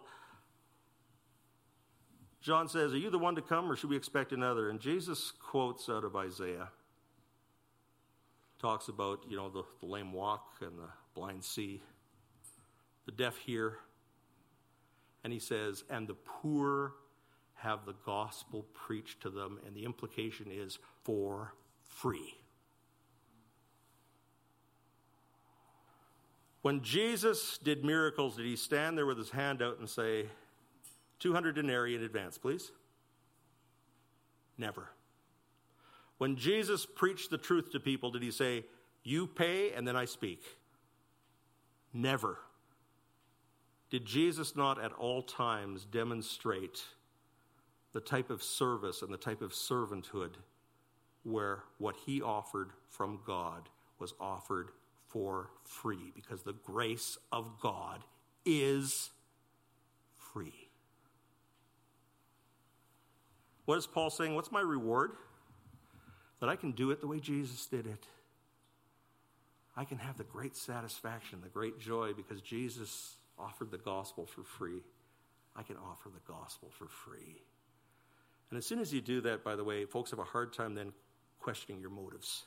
John says, are you the one to come, or should we expect another? And Jesus quotes out of Isaiah. Talks about, you know, the, the lame walk and the blind see, the deaf hear. And he says, and the poor have the gospel preached to them. And the implication is for free. When Jesus did miracles, did he stand there with his hand out and say, two hundred denarii in advance, please? Never. When Jesus preached the truth to people, did he say, you pay and then I speak? Never. Did Jesus not at all times demonstrate the type of service and the type of servanthood where what he offered from God was offered for free? Because the grace of God is free. What is Paul saying? What's my reward? That I can do it the way Jesus did it. I can have the great satisfaction, the great joy, because Jesus offered the gospel for free. I can offer the gospel for free. And as soon as you do that, by the way, folks have a hard time then questioning your motives.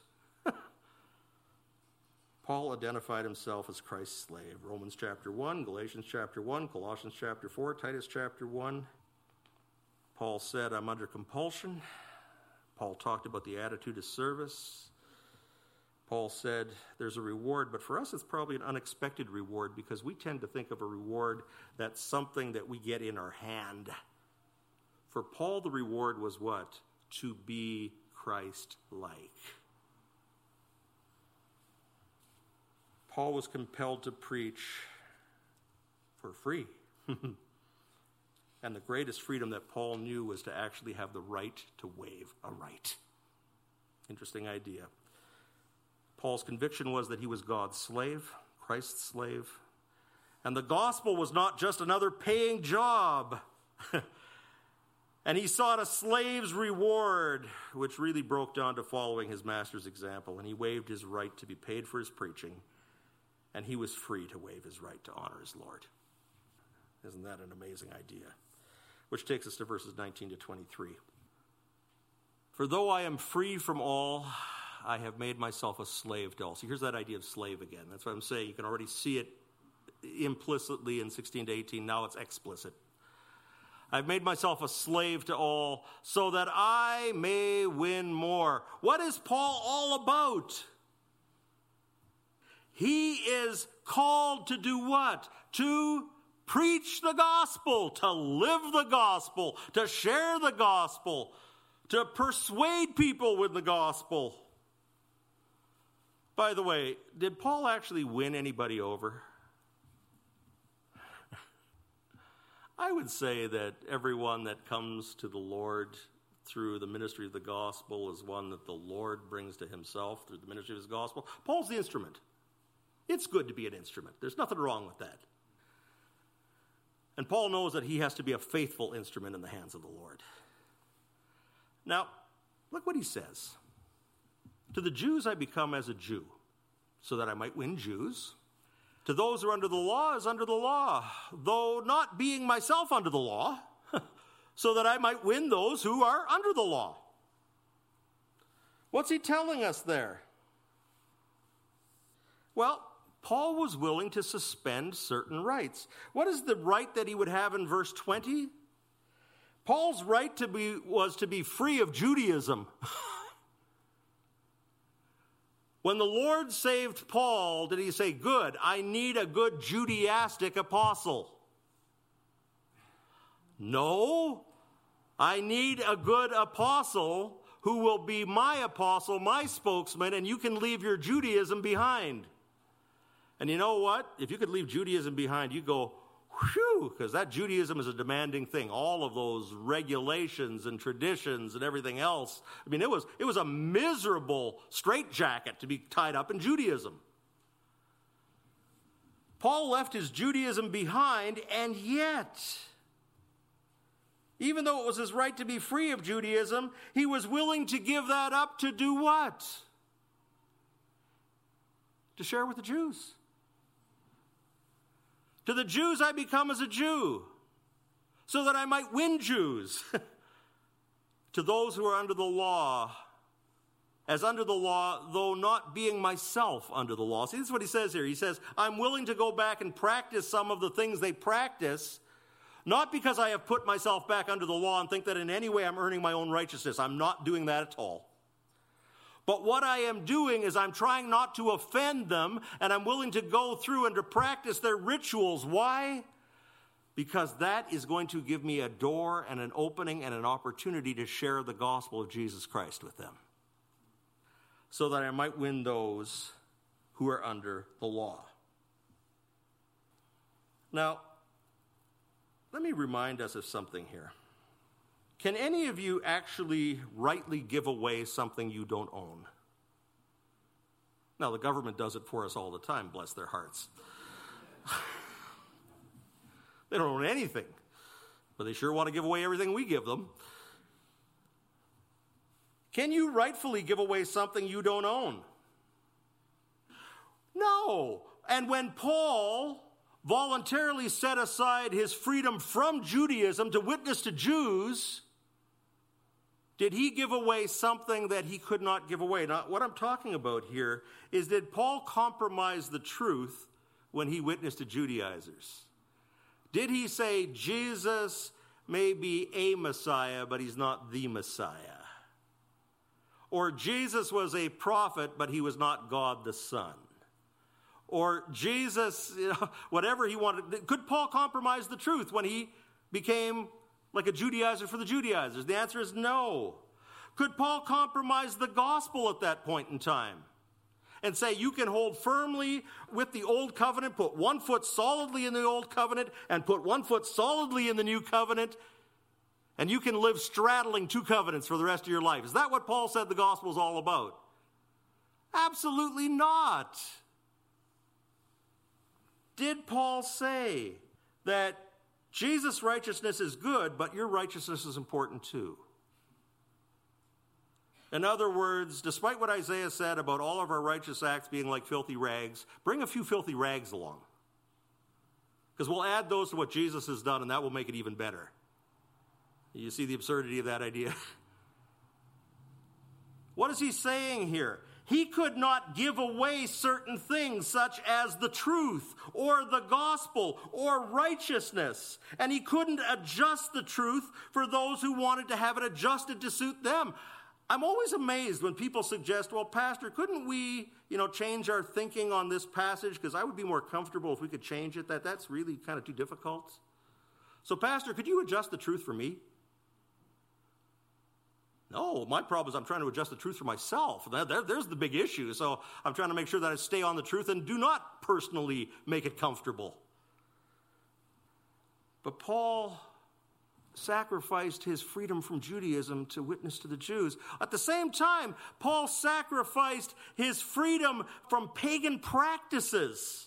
Paul identified himself as Christ's slave. Romans chapter one, Galatians chapter one, Colossians chapter four, Titus chapter one. Paul said, I'm under compulsion. Paul talked about the attitude of service. Paul said there's a reward, but for us it's probably an unexpected reward because we tend to think of a reward that's something that we get in our hand. For Paul, the reward was what? To be Christ-like. Paul was compelled to preach for free. And the greatest freedom that Paul knew was to actually have the right to waive a right. Interesting idea. Paul's conviction was that he was God's slave, Christ's slave. And the gospel was not just another paying job. And he sought a slave's reward, which really broke down to following his master's example. And he waived his right to be paid for his preaching. And he was free to waive his right to honor his Lord. Isn't that an amazing idea? Which takes us to verses nineteen to twenty-three. For though I am free from all, I have made myself a slave to all. So here's that idea of slave again. That's what I'm saying. You can already see it implicitly in sixteen to eighteen. Now it's explicit. I've made myself a slave to all so that I may win more. What is Paul all about? He is called to do what? To preach the gospel, to live the gospel, to share the gospel, to persuade people with the gospel. By the way, did Paul actually win anybody over? I would say that everyone that comes to the Lord through the ministry of the gospel is one that the Lord brings to himself through the ministry of his gospel. Paul's the instrument. It's good to be an instrument. There's nothing wrong with that. And Paul knows that he has to be a faithful instrument in the hands of the Lord. Now, look what he says. To the Jews I become as a Jew, so that I might win Jews. To those who are under the law is under the law, though not being myself under the law, so that I might win those who are under the law. What's he telling us there? Well, Paul was willing to suspend certain rights. What is the right that he would have in verse twenty? Paul's right to be was to be free of Judaism. When the Lord saved Paul, did he say, good, I need a good Judaistic apostle? No, I need a good apostle who will be my apostle, my spokesman, and you can leave your Judaism behind. And you know what? If you could leave Judaism behind, you go, whew, because that Judaism is a demanding thing. All of those regulations and traditions and everything else. I mean, it was it was a miserable straitjacket to be tied up in Judaism. Paul left his Judaism behind, and yet, even though it was his right to be free of Judaism, he was willing to give that up to do what? To share with the Jews. To the Jews I become as a Jew, so that I might win Jews. To those who are under the law, as under the law, though not being myself under the law. See, this is what he says here. He says, I'm willing to go back and practice some of the things they practice, not because I have put myself back under the law and think that in any way I'm earning my own righteousness. I'm not doing that at all. But what I am doing is I'm trying not to offend them, and I'm willing to go through and to practice their rituals. Why? Because that is going to give me a door and an opening and an opportunity to share the gospel of Jesus Christ with them, so that I might win those who are under the law. Now, let me remind us of something here. Can any of you actually rightly give away something you don't own? Now, the government does it for us all the time, bless their hearts. They don't own anything, but they sure want to give away everything we give them. Can you rightfully give away something you don't own? No. And when Paul voluntarily set aside his freedom from Judaism to witness to Jews, did he give away something that he could not give away? Now, what I'm talking about here is, did Paul compromise the truth when he witnessed to Judaizers? Did he say Jesus may be a Messiah, but he's not the Messiah? Or Jesus was a prophet, but he was not God the Son? Or Jesus, you know, whatever he wanted. Could Paul compromise the truth when he became like a Judaizer for the Judaizers? The answer is no. Could Paul compromise the gospel at that point in time and say you can hold firmly with the old covenant, put one foot solidly in the old covenant and put one foot solidly in the new covenant, and you can live straddling two covenants for the rest of your life? Is that what Paul said the gospel is all about? Absolutely not. Did Paul say that Jesus' righteousness is good, but your righteousness is important too? In other words, despite what Isaiah said about all of our righteous acts being like filthy rags, bring a few filthy rags along. Because we'll add those to what Jesus has done, and that will make it even better. You see the absurdity of that idea? What is he saying here? He could not give away certain things such as the truth or the gospel or righteousness. And he couldn't adjust the truth for those who wanted to have it adjusted to suit them. I'm always amazed when people suggest, well, Pastor, couldn't we, you know, change our thinking on this passage? Because I would be more comfortable if we could change it. That that's really kind of too difficult. So, Pastor, could you adjust the truth for me? No, my problem is I'm trying to adjust the truth for myself. There, there, there's the big issue. So I'm trying to make sure that I stay on the truth and do not personally make it comfortable. But Paul sacrificed his freedom from Judaism to witness to the Jews. At the same time, Paul sacrificed his freedom from pagan practices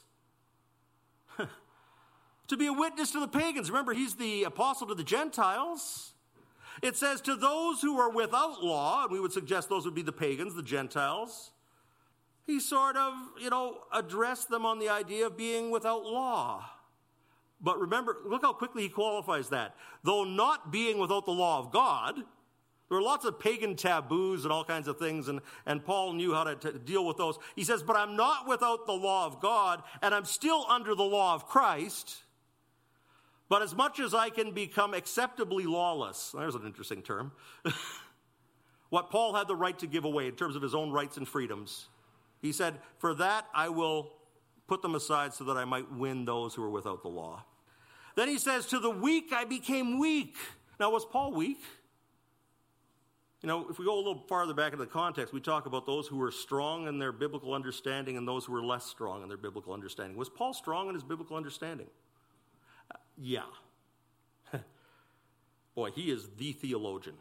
to be a witness to the pagans. Remember, he's the apostle to the Gentiles. It says, to those who are without law, and we would suggest those would be the pagans, the Gentiles, he sort of, you know, addressed them on the idea of being without law. But remember, look how quickly he qualifies that. Though not being without the law of God, There were lots of pagan taboos and all kinds of things, and, and Paul knew how to, to deal with those. He says, but I'm not without the law of God, and I'm still under the law of Christ. But as much as I can become acceptably lawless, there's an interesting term, what Paul had the right to give away in terms of his own rights and freedoms, he said, for that I will put them aside so that I might win those who are without the law. Then he says, to the weak I became weak. Now, was Paul weak? You know, if we go a little farther back into the context, we talk about those who were strong in their biblical understanding and those who were less strong in their biblical understanding. Was Paul strong in his biblical understanding? Uh, yeah. Boy, he is the theologian.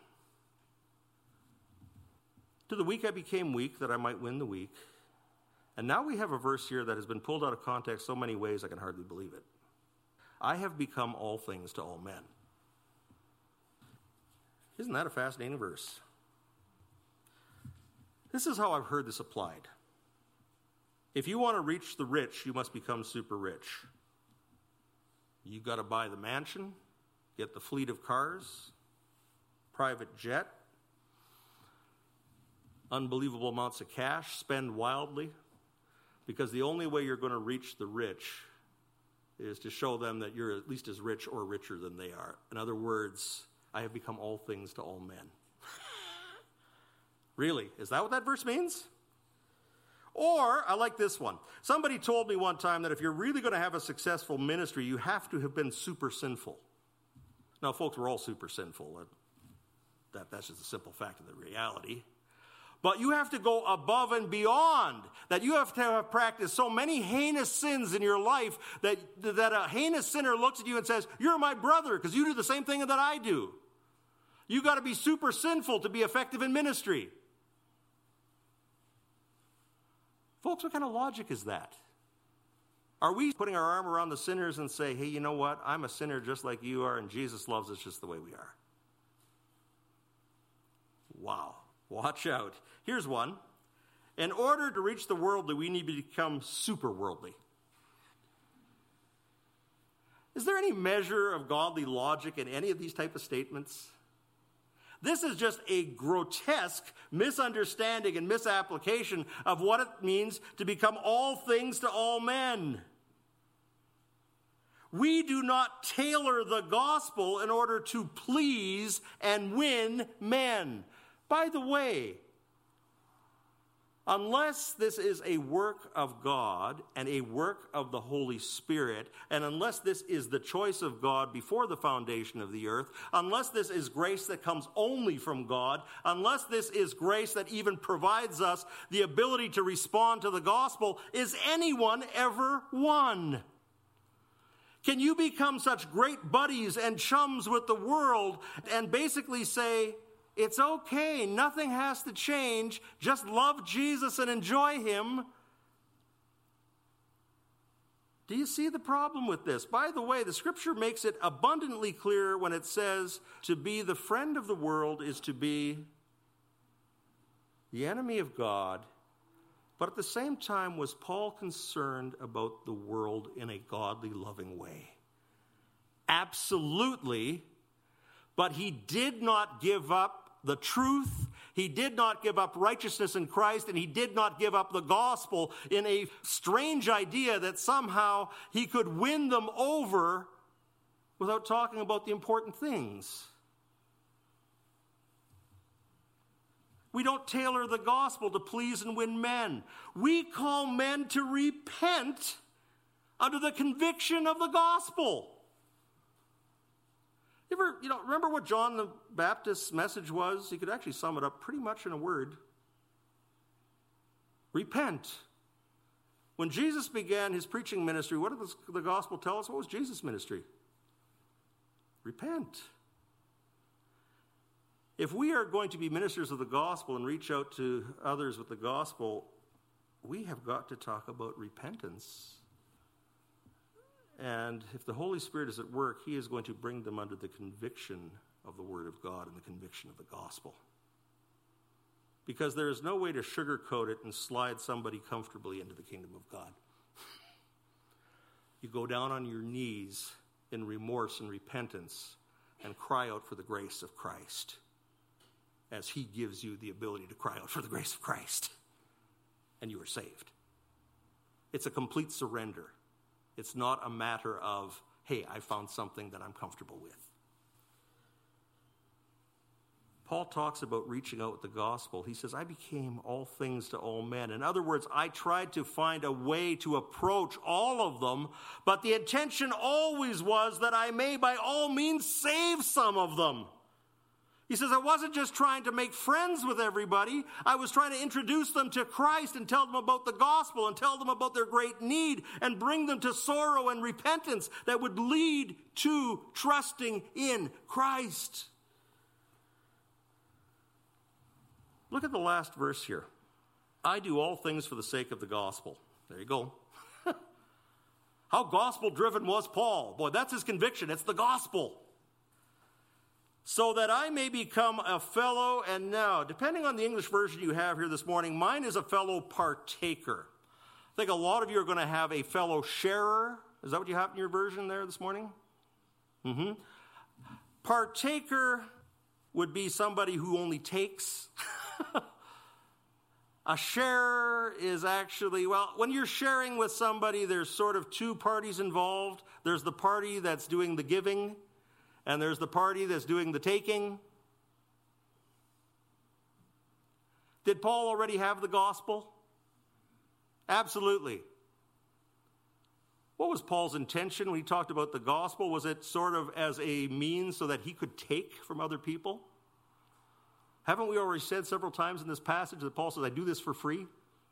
To the weak I became weak, that I might win the weak. And now we have a verse here that has been pulled out of context so many ways I can hardly believe it. I have become all things to all men. Isn't that a fascinating verse? This is how I've heard this applied. If you want to reach the rich, you must become super rich. You've got to buy the mansion, get the fleet of cars, private jet, unbelievable amounts of cash, spend wildly, because the only way you're going to reach the rich is to show them that you're at least as rich or richer than they are. In other words, I have become all things to all men. Really? Is that what that verse means? Or, I like this one. Somebody told me one time that if you're really going to have a successful ministry, you have to have been super sinful. Now, folks, we're all super sinful. That, that's just a simple fact of the reality. But you have to go above and beyond. That you have to have practiced so many heinous sins in your life that, that a heinous sinner looks at you and says, you're my brother because you do the same thing that I do. You've got to be super sinful to be effective in ministry. Folks, what kind of logic is that? Are we putting our arm around the sinners and say, hey, you know what? I'm a sinner just like you are, and Jesus loves us just the way we are. Wow. Watch out. Here's one. In order to reach the worldly, we need to become super worldly. Is there any measure of godly logic in any of these type of statements? This is just a grotesque misunderstanding and misapplication of what it means to become all things to all men. We do not tailor the gospel in order to please and win men. By the way, unless this is a work of God and a work of the Holy Spirit, and unless this is the choice of God before the foundation of the earth, unless this is grace that comes only from God, unless this is grace that even provides us the ability to respond to the gospel, is anyone ever one? Can you become such great buddies and chums with the world and basically say, it's okay, nothing has to change, just love Jesus and enjoy him? Do you see the problem with this? By the way, the scripture makes it abundantly clear when it says to be the friend of the world is to be the enemy of God. But at the same time, was Paul concerned about the world in a godly, loving way? Absolutely. But he did not give up the truth. He did not give up righteousness in Christ, and he did not give up the gospel in a strange idea that somehow he could win them over without talking about the important things. We don't tailor the gospel to please and win men. We call men to repent under the conviction of the gospel. You ever, you know, remember what John the Baptist's message was? He could actually sum it up pretty much in a word. Repent. When Jesus began his preaching ministry, what did the gospel tell us? What was Jesus' ministry? Repent. If we are going to be ministers of the gospel and reach out to others with the gospel, we have got to talk about repentance. And if the Holy Spirit is at work, he is going to bring them under the conviction of the Word of God and the conviction of the gospel. Because there is no way to sugarcoat it and slide somebody comfortably into the kingdom of God. You go down on your knees in remorse and repentance and cry out for the grace of Christ. as he gives you the ability to cry out for the grace of Christ, and you are saved. It's a complete surrender. It's not a matter of, hey, I found something that I'm comfortable with. Paul talks about reaching out with the gospel. He says, I became all things to all men. In other words, I tried to find a way to approach all of them, but the intention always was that I may by all means save some of them. He says, I wasn't just trying to make friends with everybody. I was trying to introduce them to Christ and tell them about the gospel and tell them about their great need and bring them to sorrow and repentance that would lead to trusting in Christ. Look at the last verse here. I do all things for the sake of the gospel. There you go. How gospel-driven was Paul? Boy, that's his conviction. It's the gospel. So that I may become a fellow, and now, depending on the English version you have here this morning, mine is a fellow partaker. I think a lot of you are going to have a fellow sharer. Is that what you have in your version there this morning? Mm-hmm. Partaker would be somebody who only takes. A sharer is actually, well, when you're sharing with somebody, there's sort of two parties involved. There's the party that's doing the giving, and there's the party that's doing the taking. Did Paul already have the gospel? Absolutely. What was Paul's intention when he talked about the gospel? Was it sort of as a means so that he could take from other people? Haven't we already said several times in this passage that Paul says, I do this for free?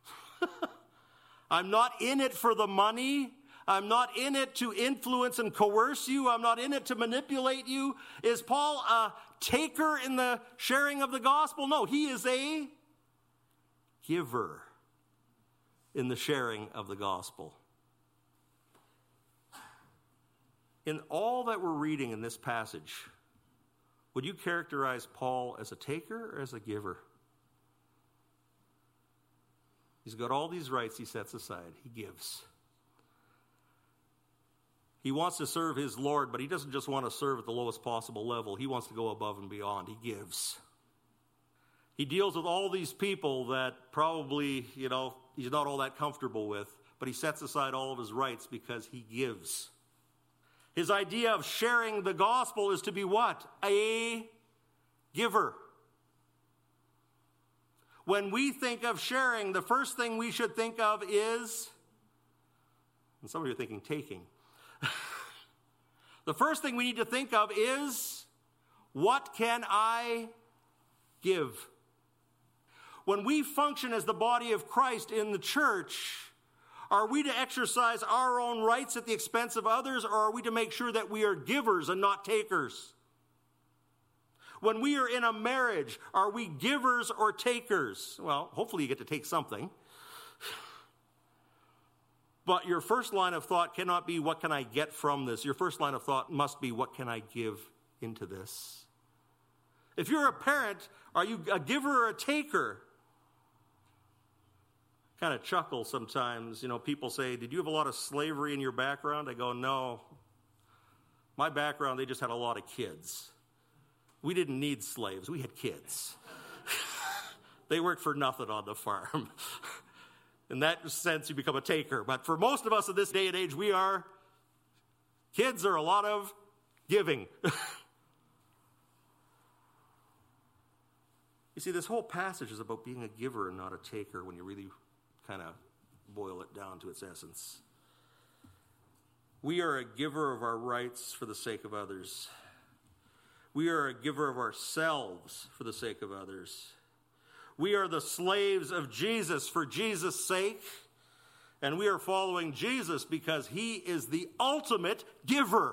I'm not in it for the money. I'm not in it to influence and coerce you. I'm not in it to manipulate you. Is Paul a taker in the sharing of the gospel? No, he is a giver in the sharing of the gospel. In all that we're reading in this passage, would you characterize Paul as a taker or as a giver? He's got all these rights he sets aside. He gives. He wants to serve his Lord, but he doesn't just want to serve at the lowest possible level. He wants to go above and beyond. He gives. He deals with all these people that probably, you know, he's not all that comfortable with, but he sets aside all of his rights because he gives. His idea of sharing the gospel is to be what? A giver. When we think of sharing, the first thing we should think of is, and some of you are thinking taking. The first thing we need to think of is, what can I give? When we function as the body of Christ in the church, are we to exercise our own rights at the expense of others, or are we to make sure that we are givers and not takers? When we are in a marriage, are we givers or takers? Well, hopefully you get to take something. But your first line of thought cannot be, what can I get from this? Your first line of thought must be, what can I give into this? If you're a parent, are you a giver or a taker? Kind of chuckle sometimes. You know, people say, did you have a lot of slavery in your background? I go, no. My background, they just had a lot of kids. We didn't need slaves. We had kids. They worked for nothing on the farm. In that sense, you become a taker. But for most of us in this day and age, we are, kids are a lot of giving. You see, this whole passage is about being a giver and not a taker when you really kind of boil it down to its essence. We are a giver of our rights for the sake of others. We are a giver of ourselves for the sake of others. We are the slaves of Jesus for Jesus' sake. And we are following Jesus because he is the ultimate giver.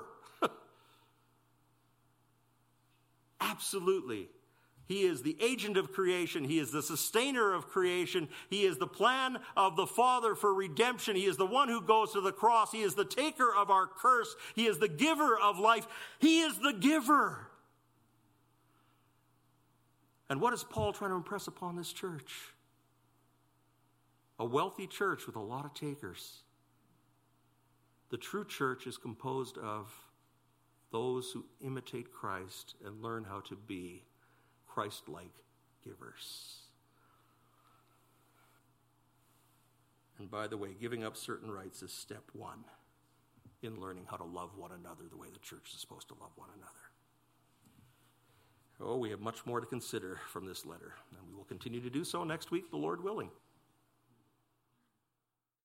Absolutely. He is the agent of creation. He is the sustainer of creation. He is the plan of the Father for redemption. He is the one who goes to the cross. He is the taker of our curse. He is the giver of life. He is the giver. And what is Paul trying to impress upon this church? A wealthy church with a lot of takers. The true church is composed of those who imitate Christ and learn how to be Christ-like givers. And by the way, giving up certain rights is step one in learning how to love one another the way the church is supposed to love one another. Oh, we have much more to consider from this letter, and we will continue to do so next week, the Lord willing.